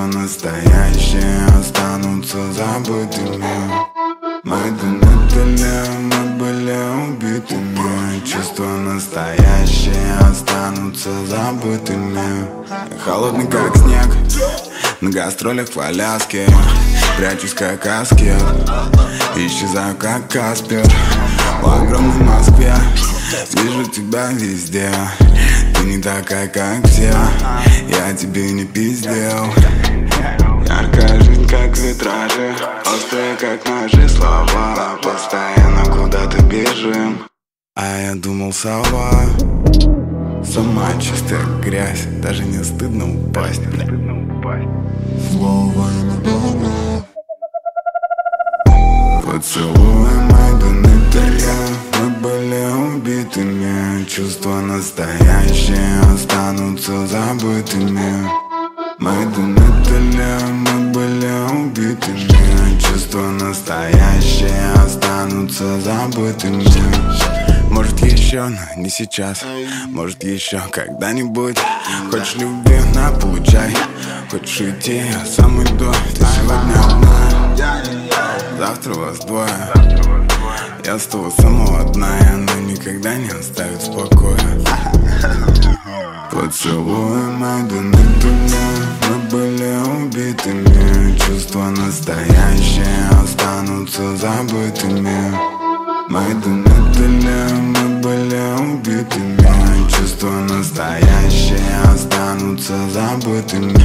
настоящие останутся забытыми. Мы думали, мы были убитыми. Чувства настоящие останутся забытыми. Холодный как снег, на гастролях в Аляске. Прячусь как аскет, исчезаю как Каспер. В огромной Москве вижу тебя везде. Ты не такая, как все, я тебе не пиздел. Яркая жизнь, как витражи, острые, как ножи слова. Постоянно куда-то бежим, а я думал, сова. Сама чистая грязь, даже не стыдно упасть. Слово иногда. Поцелуй Майденителя, мы были убитыми. Чувства настоящие останутся забытыми. Майденителя, мы были убитыми. Чувства настоящие останутся забытыми. Может еще, но не сейчас. Может еще когда-нибудь. Хочешь любви, на, получай. Хочешь уйти, я сам иду. Ты сегодня одна, завтра вас двое. Я с того самого одна, и она никогда не оставит в покое. Поцелуй Майденителя, мы были убитыми. Чувства настоящие останутся забытыми. Майденителя, мы были убитыми. Чувства настоящие останутся забытыми.